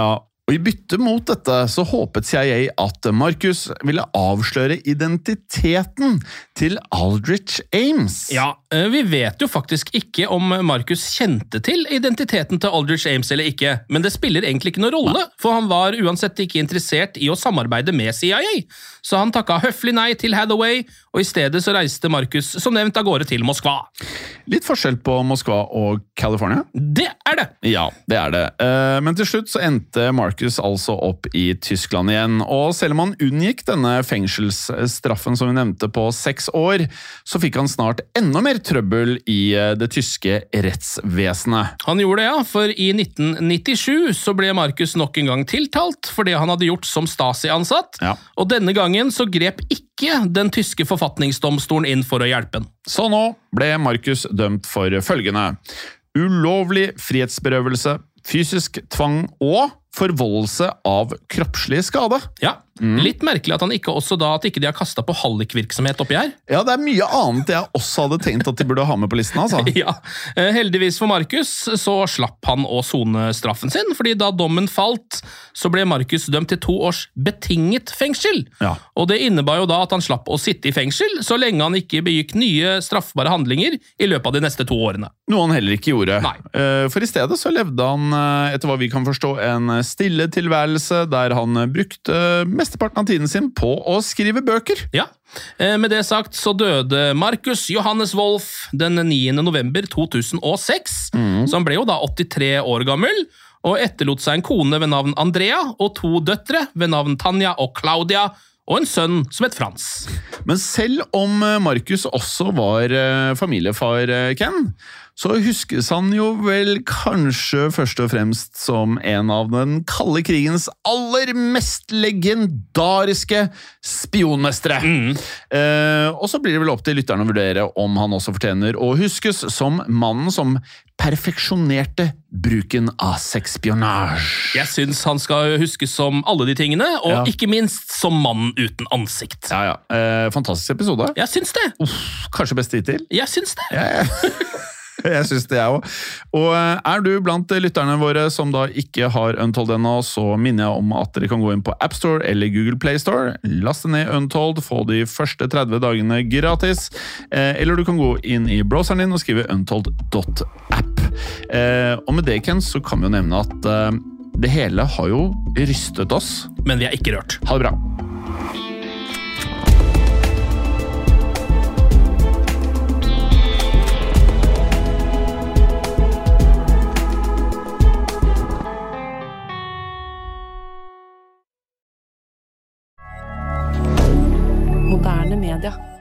Og i bytte mot dette så håpet C I A at Marcus ville avsløre identiteten til Aldrich Ames. Ja, vi vet jo faktisk ikke om Marcus kjente til identiteten til Aldrich Ames eller ikke, men det spiller egentlig ikke noen rolle, for han var uansett ikke interessert i å samarbeide med C I A, så han takket høflig nei til Hathaway, og i stedet så reiste Marcus som nevnt av gårde til Moskva. Litt forskjell på Moskva og California? Det er det! Ja, det er det. Men til slutt så endte Marcus altså opp i Tyskland igjen, og selv om han unngikk denne fengselsstraffen som vi nevnte på seks år, så fikk han snart enda mer trøbbel i det tyske rettsvesenet. Han gjorde det, ja, for i nitten nittisju så ble Marcus nok en gang tiltalt for det han hadde gjort som Stasi-ansatt, ja. Og denne gangen så grep ikke den tyske forfatningsdomstolen inn for å hjelpe han. Så nå ble Marcus dømt for følgende: ulovlig frihetsberøvelse, fysisk tvang og forvoldelse av kroppslig skade. Ja, mm. Litt merkelig at han ikke også da, at ikke de har kastet på hallikvirksomhet oppi her. Ja, det er mye annet jeg også hadde tenkt at de burde ha med på listen, altså. Ja, heldigvis for Marcus så slapp han å sone straffen sin, fordi da dommen falt, så ble Marcus dømt til to års betinget fengsel. Ja. Og det innebar jo da at han slapp å sitte i fengsel, så lenge han ikke begikk nye straffbare handlinger i løpet av de neste to årene. Noe han heller ikke gjorde. Nei. For i stedet så levde han, etter hva vi kan forstå, en stille tilværelse der han brukte mesteparten av tiden sin på å skrive bøker. Ja, med det sagt så døde Marcus Johannes Wolf den niende november to tusen og seks, mm. så han ble jo da åttitre år gammel, og etterlot seg en kone ved navn Andrea, og to døtre ved navn Tanja og Claudia, og en sønn som het Frans. Men selv om Marcus også var familiefar, Ken, så huskes han jo vel kanskje først og fremst som en av den kalde krigens aller mest legendariske spionmestere. Mm. Eh, og så blir det vel opp til lytterne å vurdere om han også fortjener å huskes som mannen som perfeksjonerte bruken av sexspionage. Jeg synes han skal huskes som alle de tingene, og ja. Ikke minst som mannen uten ansikt. Ja, ja. Eh, fantastisk episode. Jeg synes det. Uff, kanskje best hittil? Jeg synes det. Ja, ja. Jeg synes det jeg også. Og er du blant lytterne våre som da ikke har Untold ennå, så minner jeg om at dere kan gå inn på App Store eller Google Play Store, laste ned Untold, få de første tretti dagene gratis, eller du kan gå inn i browseren din og skrive untold dot app. Og med det, Ken, så kan vi jo nevne at det hele har jo rystet oss. Men vi er ikke rørt. Ha det bra. Moderne media.